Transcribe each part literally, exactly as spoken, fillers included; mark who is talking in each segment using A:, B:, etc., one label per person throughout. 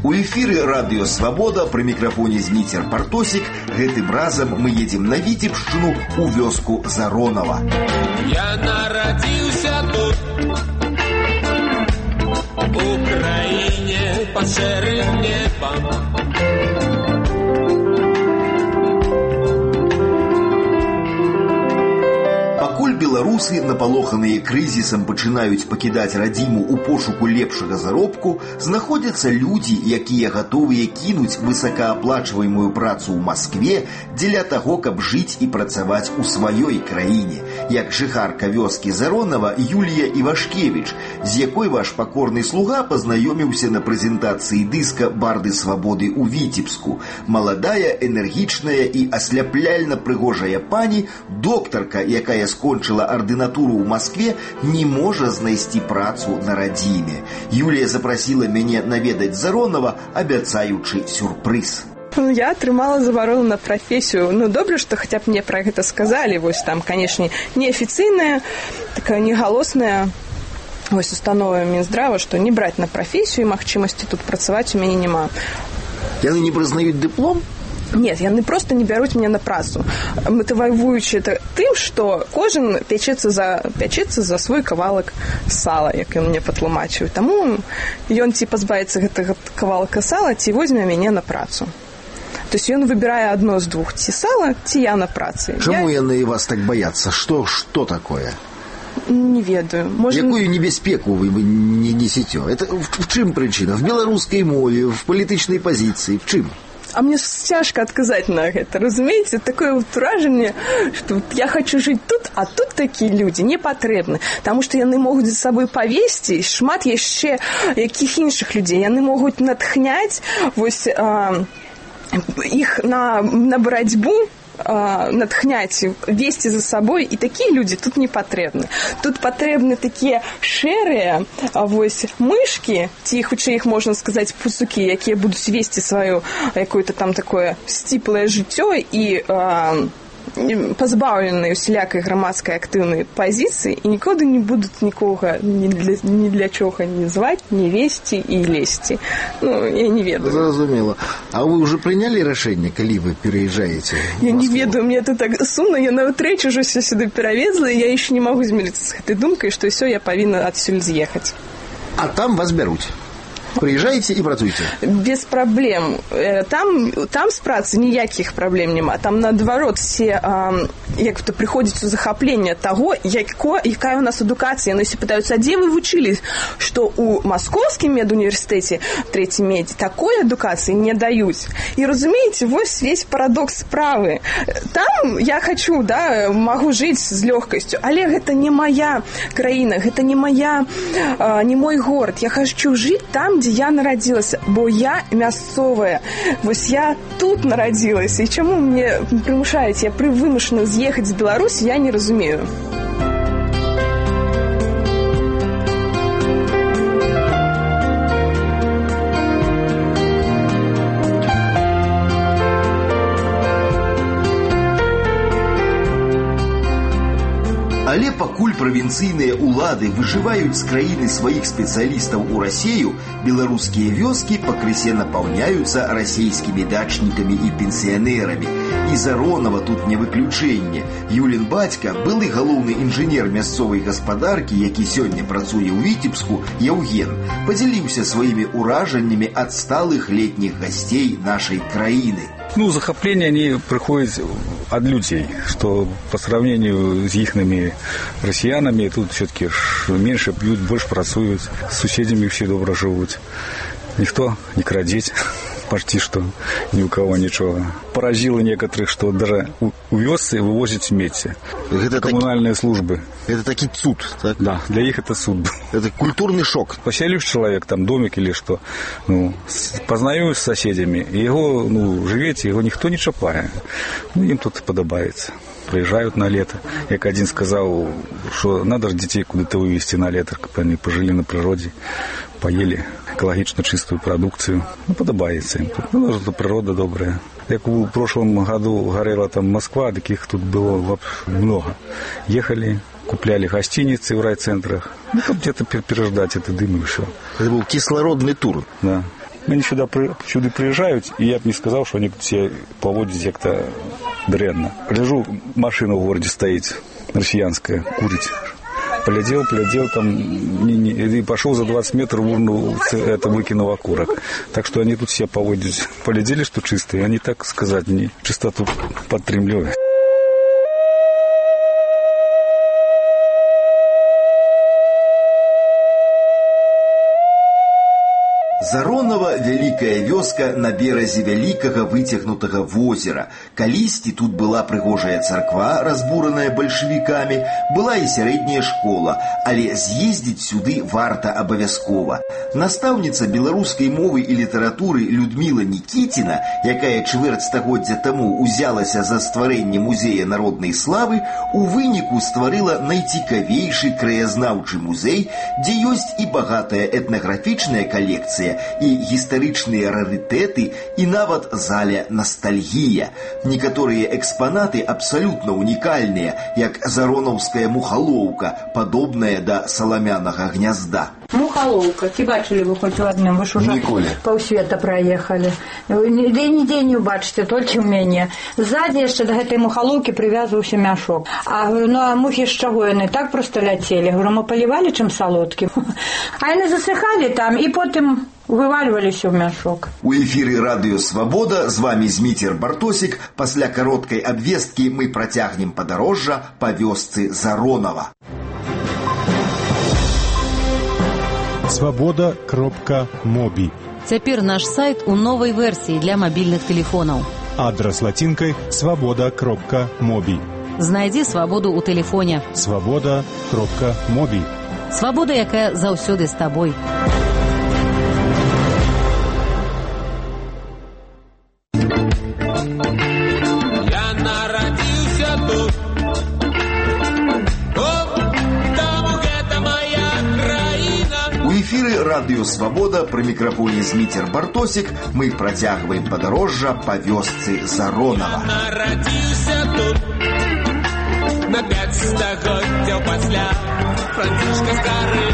A: У эфіры радыё «Свабода», пры мікрафоне Зміцер Партосік. Гэтым разам мы едзем на Віцебшчыну у вёску Заронава.
B: Я нарадзіўся тут, у краіне пад шэрым небам.
A: Пакуль беларусы, напалоханыя крызісам, пачынаюць пакідаць радзіму ў пошуку лепшага заробку, знаходзяцца людзі, якія гатовыя кінуць высокааплачваемую працу ў Маскве дзеля таго, каб жыць і працаваць у сваёй краіне. Як жыхарка вёскі Заронава Юлія Івашкевіч, з якой ваш пакорны слуга пазнаёміўся на прэзентацыі дыска «Барды свабоды» ў Віцебску. Маладая, энергічная і асляпляльна прыгожая пані, доктарка, якая скончыла ардынатуру ў Маскве, не можа знайсці працу на радзіме. Юлія запрасіла мяне наведаць Заронава, абяцаючы сюрпрыз.
C: Я атрымала забарону на прафесію. Ну, добра, што хаця б мне пра гэта сказалі. Вось там, канешне, неафіцыйная, такая негалосная вось установа Мінздрава, што не браць на прафесію, і магчымасці тут працаваць у мяне няма.
A: Яны не прызнаюць дыплом?
C: Нет, яны просто не бяруць мяне на працу. Матывуючы это тым, што кожен пячэцца за, пячэцца за свой кавалак сала, як ён мне патлумачыў. Таму ён ці пазбавіцца гэтага кавалка сала, ці возьме мяне на працу. То есть ён выбірае адно з двух, ці сала, ці я на працы.
A: Чаму
C: я...
A: яны вас так баяцца? Што, што такое?
C: Не ведаю. Может...
A: Якую небяспеку вы не несете? Это в, в чым прычына? В беларускай мове, в палітычнай пазіцыі, в чым?
C: А мне цяжка адказаць на гэта, разумееце? Такое вот уражанне, што я хочу жыць тут, а тут такія людзі не патрэбны, таму што яны могуць за сабой павесці шмат яшчэ якіх іншых людзей. Яны могуць натхняць вось а, іх на, на барацьбу, натхняць, весці за сабой, і такія людзі тут не патрэбны. Тут патрэбны такія шэрыя вось мышкі, ці хутчэй іх можна сказаць пусукі, якія будуць весці сваё якое-то там такое сціплае жыццё і а, пазбаўленыя усялякай грамадскай актыўнай пазіцыі і нікуды не будуць нікога ні для, ні для чога не зваць, не весці і лезці. Ну, я не ведаю.
A: Зразумела. А вы уже прыняли рашэнне, калі вы пераязджаеце?
C: Я не ведаю, мне это так сумна, я наватрэч ужо все сюды перавезла, і я яшчэ не магу змірыцца з гэтай думкай, што ўсё, я павінна адсюль з'ехаць.
A: А там вас бяруць? Прыязджаеце і працуеце? Без
C: праблем. Там, там з працы ніякіх праблем няма. Там, наадварот, все а, як то прыходзіць у захапленне таго, яко, якая у нас адукацыя. Яны все пытаюцца, а дзе вы вучылі? Што ў Маскоўскім медуніверсітэце, трэцім медзе, такой адукацыі не даюць. І разумееце, вось весь парадокс справы. Там я хочу, да, магу жыць з лёгкасцю, але гэта не моя краіна, гэта не моя, а, не мой горад. Я хочу жыць там, дзе я нарадзілася, бо я мясцовая. Вось я тут нарадзілася. І чаму мне прымушаюць, я вымушана з'ехаць з Беларусі, я не разумею.
A: Але пакуль правінцыйныя ўлады выжываюць з краіны сваіх спецыялістаў у Расею, беларускія вёскі пакрысе напаўняюцца расейскімі дачнікамі і пенсіянерамі. І Заронава тут не выключэнне. Юлін бацька, былы галоўны інжынер мясцовай гаспадаркі, які сёння працуе ў Віцебску, Яўген, падзяліўся сваімі ўражаннямі ад сталых летніх гасцей нашай краіны.
D: Ну, захопление они приходят от людей, что по сравнению с ихными россиянами тут все-таки меньше пьют, больше працуют, с соседями все добро живут. Никто не крадет, почти что ни у кого ничего. Поразило некоторых, что даже у, у вёсцы вывозят смеси. Это коммунальные таки, службы.
A: Это таки цуд, так?
D: Да, для них это суд.
A: Это культурный шок.
D: Поселишь человек, там домик или что, ну, познаюсь с соседями, и его, ну, живете, его никто не чапает. Ну, им тут подобается. Приезжают на лето. Як один сказал, что надо же детей куда-то вывести на лето, чтобы они пожили на природе, поели экологично чистую продукцию. Ну, подобается им тут. Ну, тут природа добрая. Як в прошлом году горела там Москва, таких тут было много. Ехали, купляли гостиницы в райцентрах. Ну, там где-то переждать это дым и все.
A: Это был кислородный тур.
D: Да. Они сюда, сюда приезжают, и я бы не сказал, что они все поводят как-то дрянно. Лежу, машина в городе стоит, россиянская, курить. Полетел, полетел там, не, не, и пошел за двадцать метров, урнул, это выкинул окурок. Так что они тут все поводят. Полетели, что чистые, они, так сказать, не чистоту подтримливают.
A: Заронова вялікая вёска на беразе вялікага выцягнутага возера. Калісьці тут была прыгожая царква, разбураная бальшавікамі, была і сярэдняя школа, але з'ездзіць сюды варта абавязкова. Настаўніца беларускай мовы і літаратуры Людміла Нікіціна, якая чвэрць стагоддзя таму узялася за стварэнне музея народнай славы, у выніку стварыла найцікавейшы краязнаўчы музей, дзе ёсць і багатая этнаграфічная калекцыя, і гістарычныя рарытэты, і нават заля ностальгія. Некаторыя экспанаты абсалютна унікальныя, як заронаўская мухалоўка, падобная да саламянага гнязда.
E: Мухалоўка, ці бачылі вы хоць у адным? Вы ж ужо паўсвета праехалі. Ды нідзе не убачыце, толькі ў мяне. Ззаді яшчэ да гэтай мухалоўкі прывязваўся мяшок. А ну а мухі з чаго яны так проста ляцелі? Говорю, мы палівалі чым салодкім. А яны засыхалі там і потым вывальваліся ў мяшок.
A: У эфіры радыё «Свабода» з вамі Зміцер Бартосік. Пасля кароткай абвесткі мы працягнем падарожжа па вёсцы Заронава.
F: свобода кропка моби.
G: Цяпер наш сайт у новай версіі для мабільных тэлефонаў.
F: Адрас лацінкай свобода кропка моби.
G: Знайдзі свабоду ў тэлефоне.
F: свобода кропка моби.
G: Свабода, якая заўсёды з табой.
B: Я нарадзіўся тут. О, таму гэта моя краіна.
A: У эфіры радыё «Свабода», пры мікрафоне Зміцер Бартосік. Мы працягваем падарожжа па вёсцы Заронава.
B: Я нарадзіўся тут. На пяць стагоддзяў пасля Францішка з гары.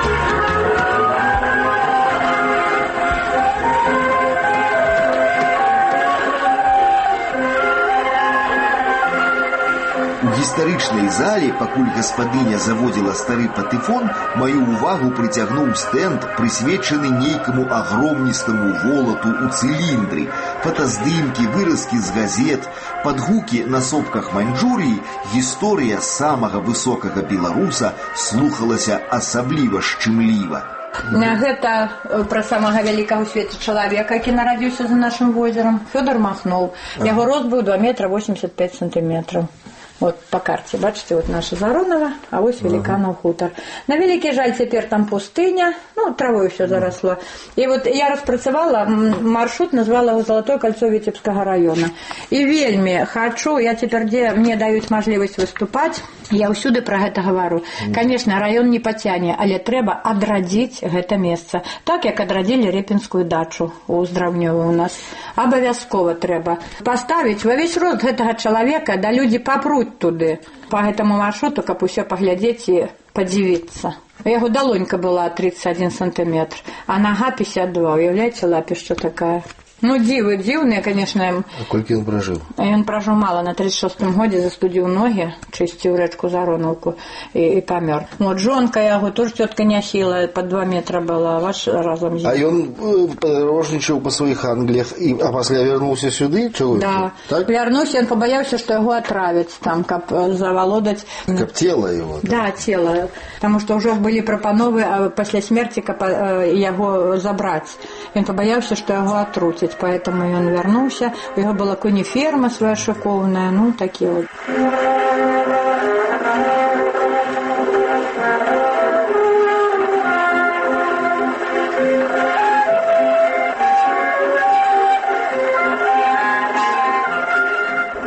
A: У гістарычнай зале, пакуль гаспадыня заводзіла стары патэфон, маю ўвагу прыцягнуў стэнд, прысвечаны нейкаму агромністаму волату ў цыліндры. Фотаздымкі, выразкі з газет, падгукі на сопках Маньчжурыі, гісторыя самага высокага беларуса слухалася асабліва шчымліва.
E: Гэта пра самага вялікага ў свеце чалавека, які нарадзіўся за нашым возерам, Фёдор Махноў. Яго рост быў два метра восемьдесят пять сантиметров. Вот по карте, бачите, вот наша Заронова, а вот Великанов хутор. На великий жаль, теперь там пустыня, ну, травой все заросло. И вот я распрацавала маршрут, назвала его «Золотое кольцо Витебского района». И вельми хочу, я теперь, где мне дают возможность выступать, я ўсюды про гэта говорю. Конечно, район не потяне, але трэба адрадзіць гэта месца. Так, як адрадзілі Репинскую дачу у Здраўнёве у нас. Абавязкова трэба поставить во весь рост гэтага чалавека, да люди попруть туды по гэтаму маршруту, каб усё паглядзець і падзівіцца. Яго далонька была тридцать один сантиметр, а нога пятьдесят два. Уявляеце, лапішча такая. Ну, дзівы, дзіўныя, конечно.
H: А колькі ён пражыў?
E: Ён пражыў мала, на тридцать шестым годзе застудзіў ногі, чысціў рэчку Заронаўку і, і памёр. Вот жонка яго, тоже тётка няхілая, под два метра была, ваш разом з ім.
H: А ён падарожнічаў па сваіх Англіях, і, а пасля вярнуўся сюды? Чого?
E: Да,
H: так?
E: Вярнуўся, ён пабаяўся, што яго атравяць там, каб завалодаць.
H: Каб цела его?
E: Так? Да, цела, потому что ўжо былі прапановы пасля смерці каб яго забраць. Ён пабаяўся, што яго атруцяць. Поэтому он вернулся. У него была кониферма своя шиковная, ну, такие вот.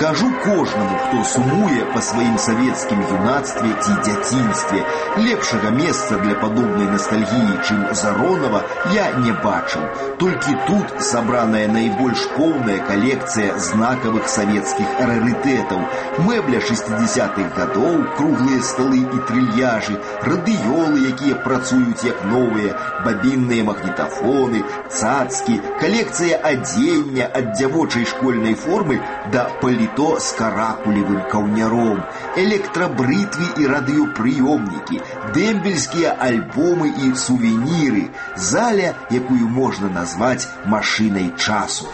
A: Кажу кожнаму, хто сумуе па сваім савецкім юнацтве ці дзяцінстве. Лепшага месца для падобнай ностальгіі, чым Заронова, я не бачыў. Толькі тут сабраная найбольш поўная калекцыя знакавых савецкіх рарытэтаў. Мэбля шэсцідзесятых гадоў, круглыя сталы і трыльяжы, радыёлы, якія працуюць як новыя, бабінныя магнітафоны, цацкі, калекцыя адзення ад дзявочай школьнай формы да паліто з каракулевым каўняром, электрабрытвы і радыёпрыёмнікі, дэмбельскія альбомы і сувеніры, заля, якую можна назваць машынай часу.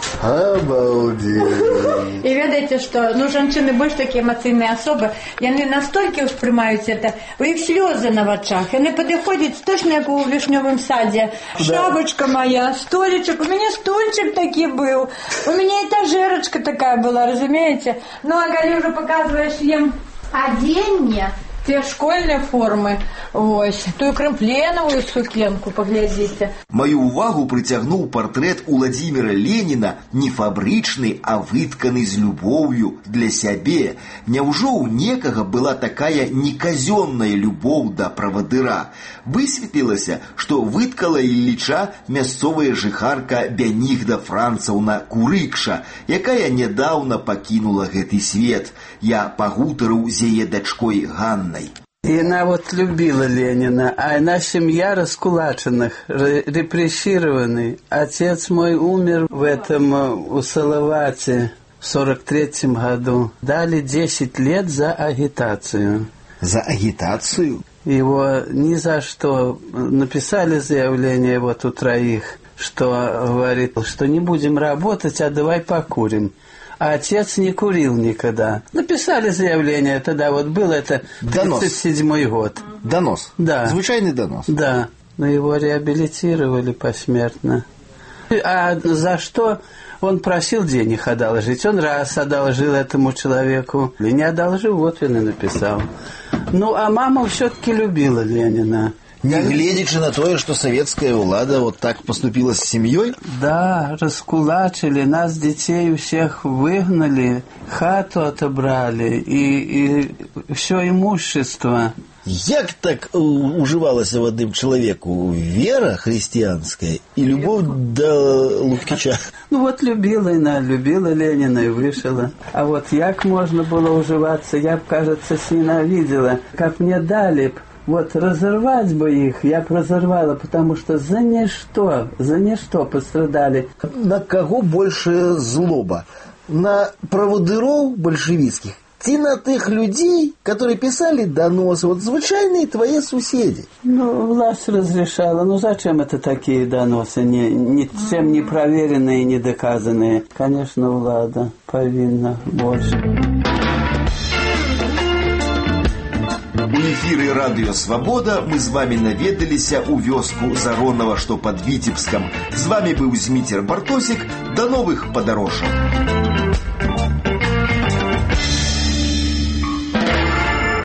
H: Обалдеть!
E: І ведаеце, што, ну, жанчыны больш такія эмацыйныя асобы, яны настолькі ўспрымаюць это, у іх слёзы на вачах, яны падыходзяць точно як у вішнёвым садзе. Шапочка моя, столечек, у меня стульчик такі быў, у меня этажерочка такая была, разумеете? Ну, а калі ўжо паказваеш ім адзенне, те школьные формы, ось, ту крэмпленовую сукенку, поглядзіце.
A: Мою увагу прыцягнуў партрэт Уладзіміра Леніна не фабрычны, а вытканы з любоўю для сябе. Няўжо ў некага была такая неказённая любоў да правадыра? Высветлілася, што выткала Ілліча мясцовая жыхарка Бянігда Францаўна Курыкша, якая нядаўна пакінула гэты свет. Я пагутарыў з яе дачкой Ганнай.
I: И она вот любила Ленина, а она семья раскулаченных, репрессированный. Отец мой умер в этом, у Салавате в сорок третьем году. Дали десять лет за агитацию.
A: За агитацию?
I: Его ни за что. Написали заявление вот у троих, что говорит, что не будем работать, а давай покурим. А отец не курил никогда. Написали заявление, тогда вот был это тридцать седьмой год.
H: Донос?
I: Да.
H: Звычайный донос?
I: Да. Но его реабилитировали посмертно. А за что он просил денег одолжить? Он раз одолжил этому человеку. И не одолжил, вот он и написал. Ну, а мама все-таки любила Ленина.
H: Не глядячи на то, что советская влада вот так поступила с семьей?
I: Да, раскулачили, нас, детей, всех выгнали, хату отобрали и, и все имущество.
H: Як так уживалася в одним человеку вера христианская и любовь до Лукича?
I: Ну вот любила она, любила Ленина и вышла. А вот як можно было уживаться, я б, кажется, ненавидела. Как мне дали б, вот разорвать бы их, я бы разорвала, потому что за ничто, за ничто пострадали.
H: На кого больше злоба? На праводыров большевистских? Ті на тих людей, которые писали доносы, вот звычайные твои соседи.
I: Ну, власть разрешала. Ну, зачем это такие доносы, ни, ничем не проверенные, не доказанные? Конечно, влада повинна больше.
A: У эфіры радыё «Свабода» мы з вами наведаліся ў вёску Заронова, што пад Віцебскам. З вами быў Зміцер Бартосік. Да новых падарожжаў.